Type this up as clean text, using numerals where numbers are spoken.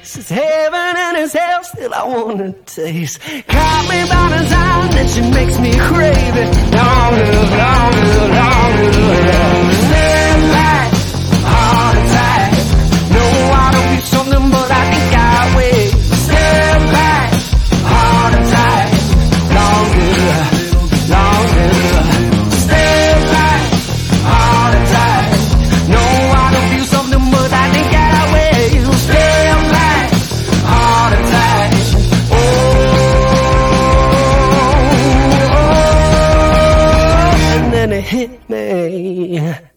place. It's heaven and it's hell, still I wanna taste. Caught me by the time that she makes me crave it. Longer, longer, longer. Step back, heart attack. No, I don't need something, but I think I will. Step back, heart attack. Longer, longer. Step back, heart attack. No, I don't feel something, but I think I will. Step back, heart attack. Oh, and then it hit me.